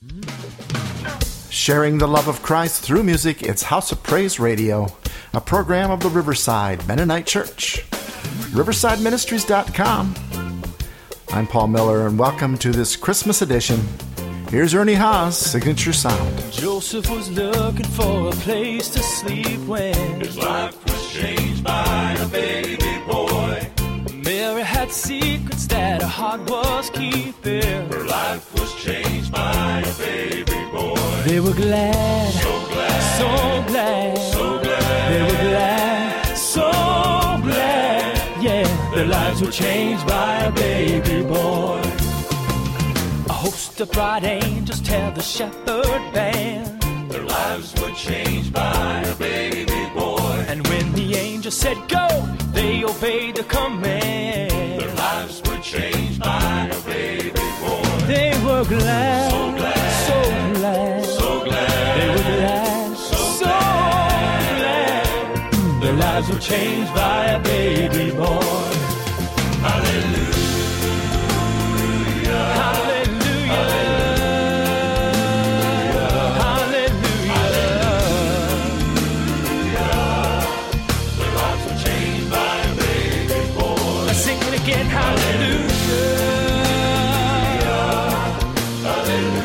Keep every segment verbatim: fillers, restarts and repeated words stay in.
Sharing the love of Christ through music, it's House of Praise Radio, a program of the Riverside Mennonite Church. riverside ministries dot com. I'm Paul Miller, and welcome to this Christmas edition. Here's Ernie Haas' signature sound. Joseph was looking for a place to sleep when his life was changed by a baby boy. Mary had secrets that her heart was keeping. Her life was changed by a baby boy. They were glad, so glad, so glad, so glad. They were glad, so glad, yeah. Their lives were changed by a baby boy. A host of bright angels tell the shepherd band their lives were changed by a baby boy. And when the angel said go, they obeyed the command. Their lives were changed by a baby boy. They were glad, so glad, so glad, so glad. They were glad, so, so glad. glad. Their lives were changed by a baby boy. Hallelujah. Again, hallelujah, hallelujah,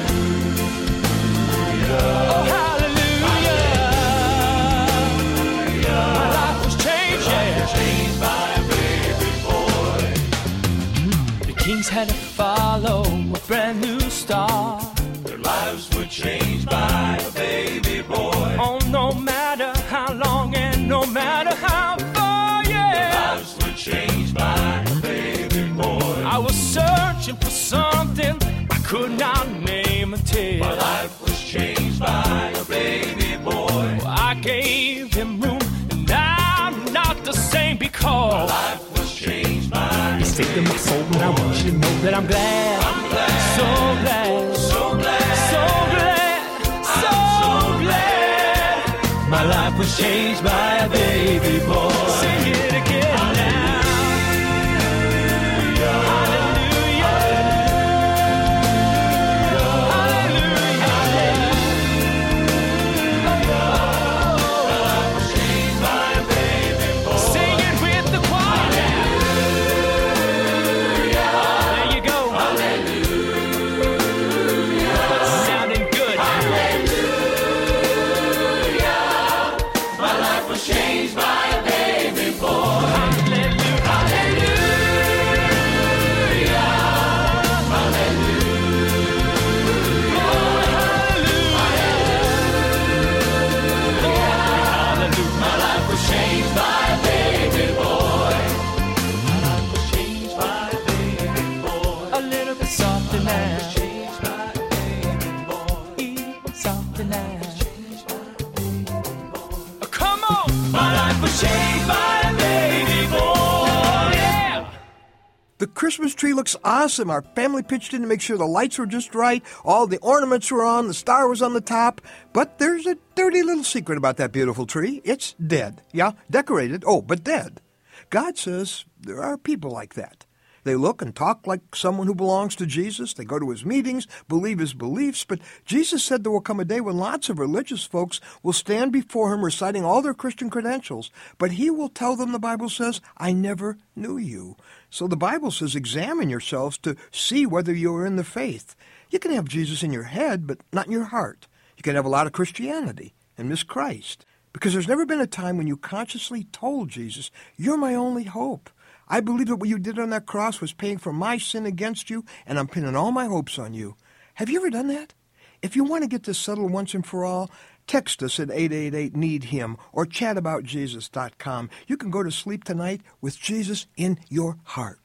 oh hallelujah, hallelujah. My life was changed, yeah. changed by a baby boy. The kings had to follow a brand new star. Their lives were changed by a baby boy. Oh, no matter how long and no matter how far, yeah. Their lives were changed by a baby boy. I was searching for something I could not name and tell. My life was changed by a baby boy. I gave him room, and I'm not the same because my life was changed by he saved my soul, and I want you to know that I'm glad. I'm glad, so glad, so glad, so glad, so, so glad. My life was changed by a baby boy. Sing it again now. The Christmas tree looks awesome. Our family pitched in to make sure the lights were just right. All the ornaments were on. The star was on the top. But there's a dirty little secret about that beautiful tree. It's dead. Yeah, decorated. Oh, but dead. God says there are people like that. They look and talk like someone who belongs to Jesus. They go to his meetings, believe his beliefs. But Jesus said there will come a day when lots of religious folks will stand before him reciting all their Christian credentials. But he will tell them, the Bible says, I never knew you. So the Bible says examine yourselves to see whether you are in the faith. You can have Jesus in your head, but not in your heart. You can have a lot of Christianity and miss Christ. Because there's never been a time when you consciously told Jesus, you're my only hope. I believe that what you did on that cross was paying for my sin against you, and I'm pinning all my hopes on you. Have you ever done that? If you want to get this settled once and for all, text us at eight eight eight, need him or chat about jesus dot com. You can go to sleep tonight with Jesus in your heart.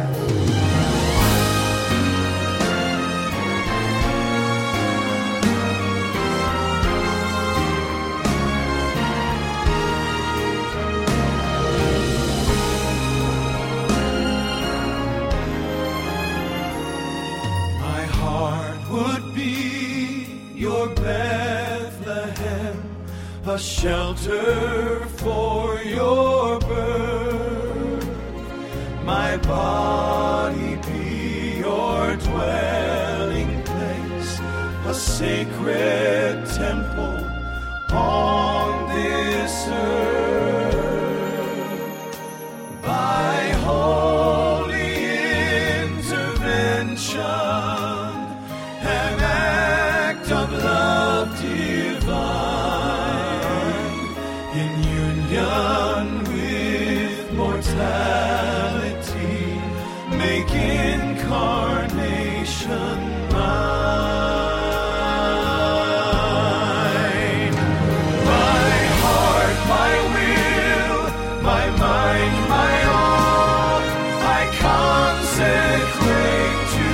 A shelter for your birth, my body be your dwelling place, a a sacred temple on this earth. By holy intervention, an act of love divine, in union with mortality, make incarnation mine. My heart, my will, my mind, my all, I consecrate to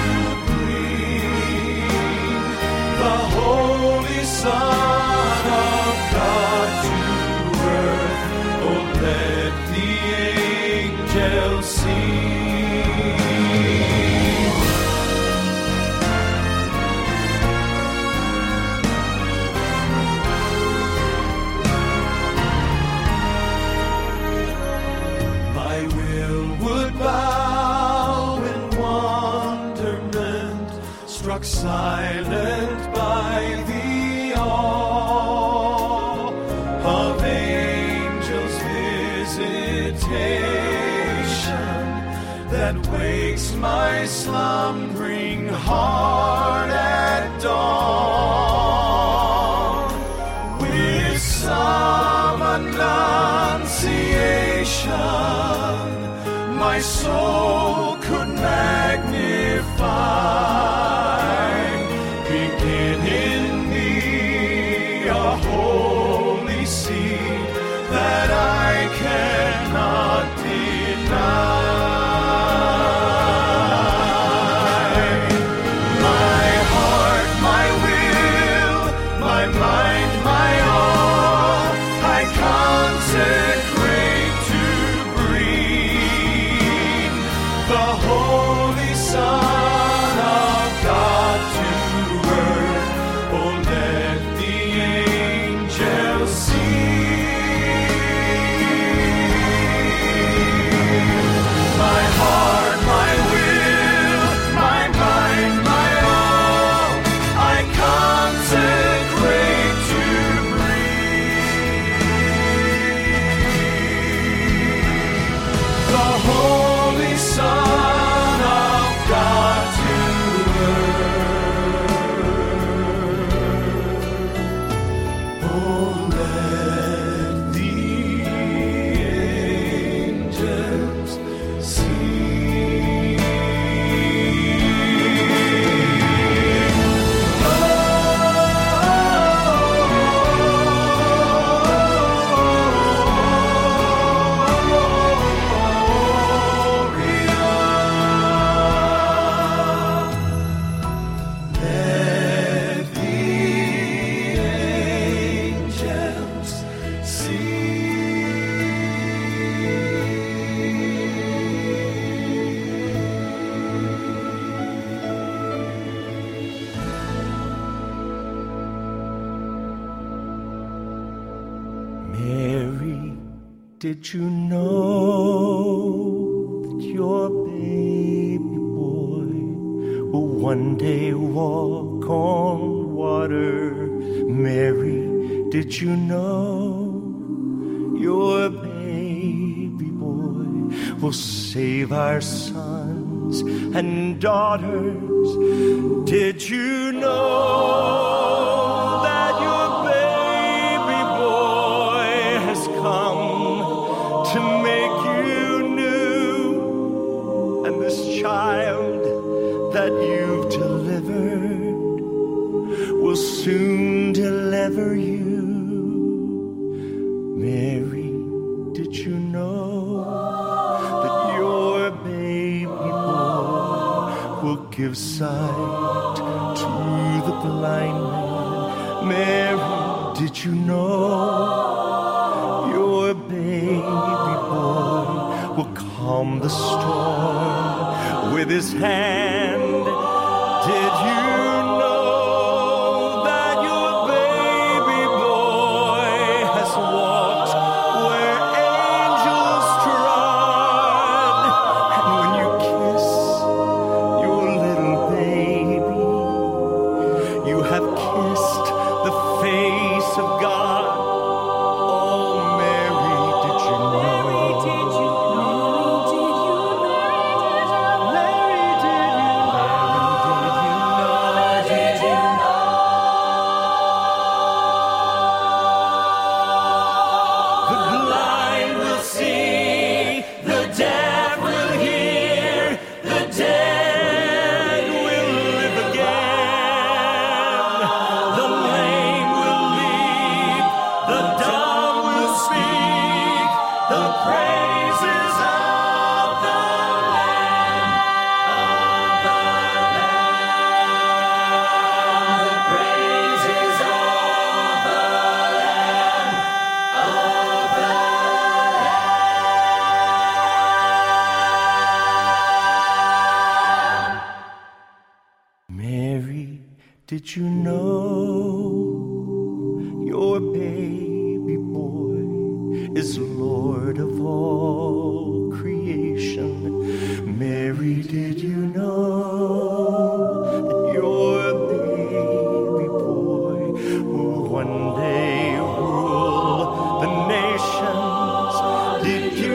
bring the Holy Son of God to earth. Oh, let the angels sing. Silent by the awe of angels' visitation that wakes my slumbering heart at dawn with some annunciation my soul could magnify. Did you know that your baby boy will one day walk on water? Mary, did you know your baby boy will save our sons and daughters? Did you know that your baby boy has come to make you new, and this child that you've delivered will soon deliver you? Mary, did you know that your baby boy will give sight to the blind man? Mary, did you know your baby boy will calm the storm with his hand? Did you know that your baby boy has walked where angels trod? And when you kiss your little baby, you have of God. Oh, Mary, did you know? Mary, did you know? Mary, did you know? Did you know? The blind will see, the deaf will hear, the dead will live again. The lame will leap, the dumb will speak, the praises of the Lamb, of the Lamb, the praises of the Lamb, of the Lamb. Mary, did you know your baby boy is Lord of all creation? Mary, did you know that your baby boy will one day rule the nations? Did you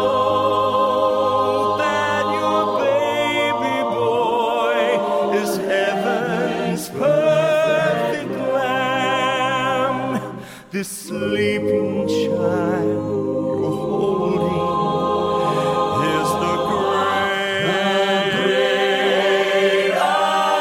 know that your baby boy is heaven's perfect lamb? This sleeping child you're holding is the great I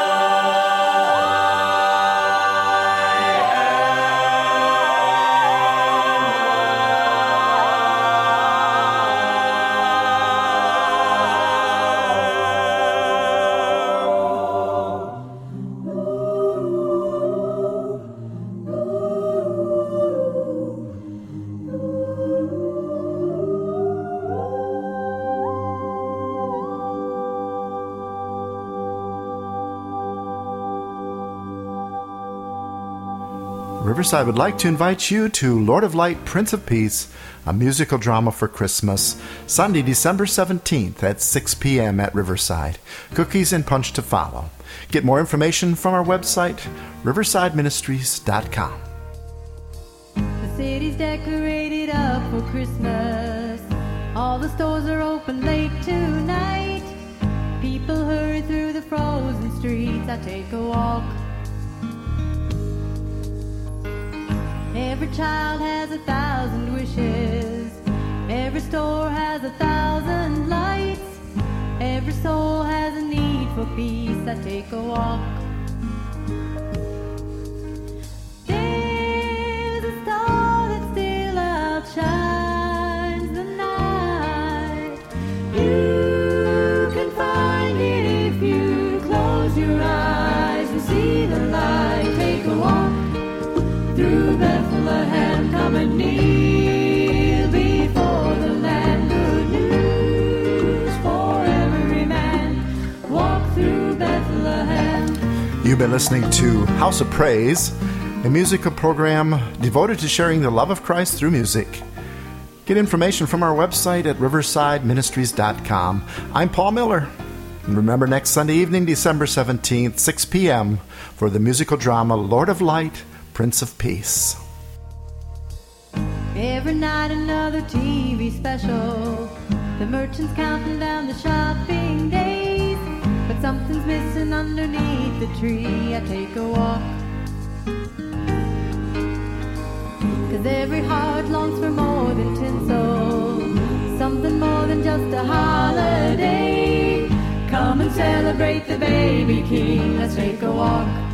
Riverside would like to invite you to Lord of Light, Prince of Peace, a musical drama for Christmas, Sunday, December seventeenth at six p.m. at Riverside. Cookies and punch to follow. Get more information from our website, riverside ministries dot com. The city's decorated up for Christmas. All the stores are open late tonight. People hurry through the frozen streets. I take a walk. Every child has a thousand wishes. Every store has a thousand lights. Every soul has a need for peace. I take a walk. There's a star that still outshines the night. You can find it if you close your eyes and see the light. Take a walk through Bethlehem, come and kneel before the Lamb. Good news for every man. Walk through Bethlehem. You've been listening to House of Praise, a musical program devoted to sharing the love of Christ through music. Get information from our website at riverside ministries dot com. I'm Paul Miller. And remember, next Sunday evening, December seventeenth, six p.m., for the musical drama Lord of Light, Prince of Peace. Every night another T V special. The merchants counting down the shopping days. But something's missing underneath the tree. I take a walk. 'Cause every heart longs for more than tinsel. Something more than just a holiday. Come and celebrate the baby king. Let's take a walk.